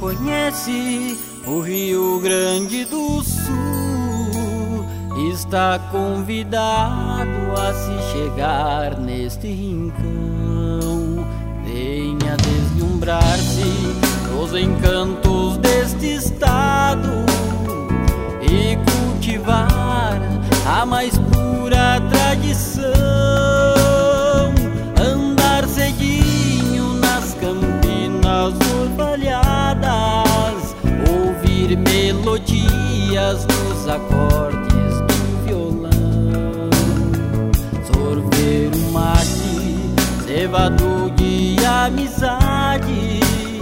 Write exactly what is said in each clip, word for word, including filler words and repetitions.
conhece o Rio Grande do Sul, está convidado a se chegar neste rincão. Venha deslumbrar-se nos encantos deste estado e cultivar a mais pura tradição. Andar cedinho nas campinas orvalhadas, ouvir melodias dos acordes do violão, sorver um mate cevado de amizade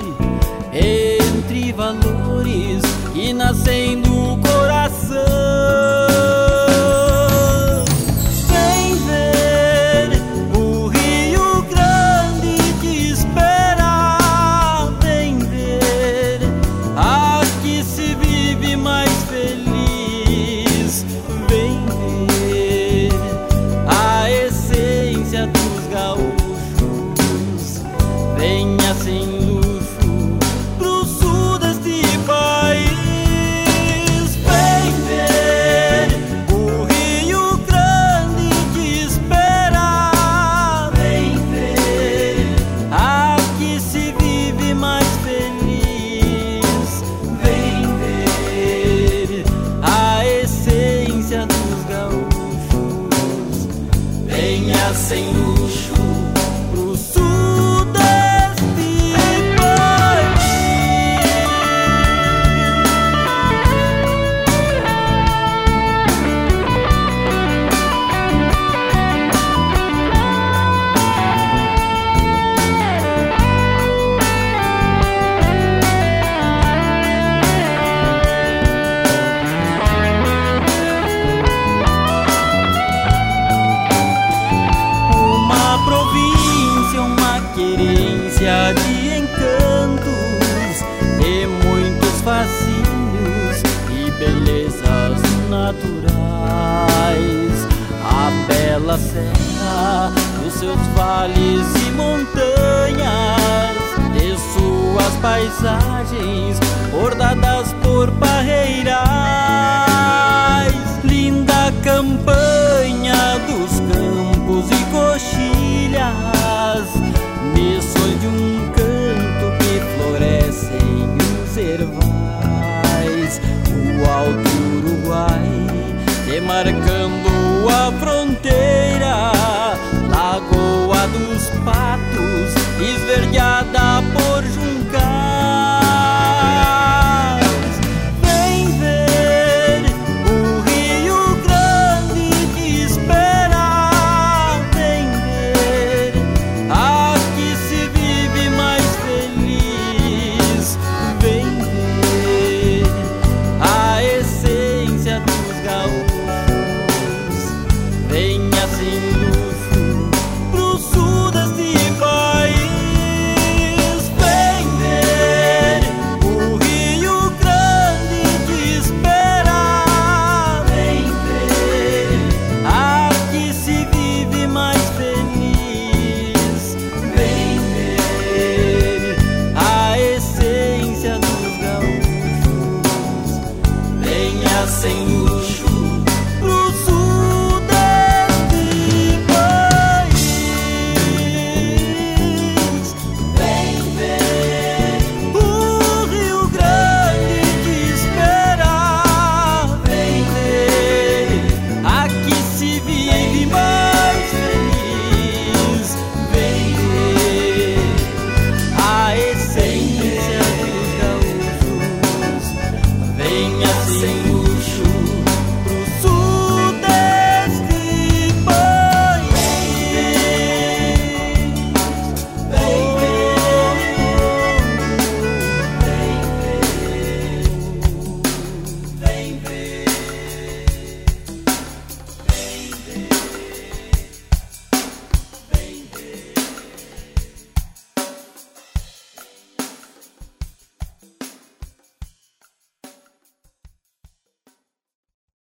entre valores que nascem do coração. Vem ver o Rio Grande te espera, vem ver, aqui se vive mais feliz. Vem ver a essência dos gaúchos, venha sem luxo pro sul deste país. Vem ver o Rio Grande te espera, vem ver, aqui se vive mais feliz. Vem ver a essência dos gaúchos, venha sem luxo pro sul deste país. Uma província, uma querência de encantos, de muitos fascínios e belezas naturais. A bela serra, os seus vales e montanhas, de suas paisagens bordadas por parreirais. Linda campanha dos campos e coxilhas, missões de um canto que florescem os ervais. O alto Uruguai demarcando a fronteira, Lagoa dos Patos esverdeada por juntas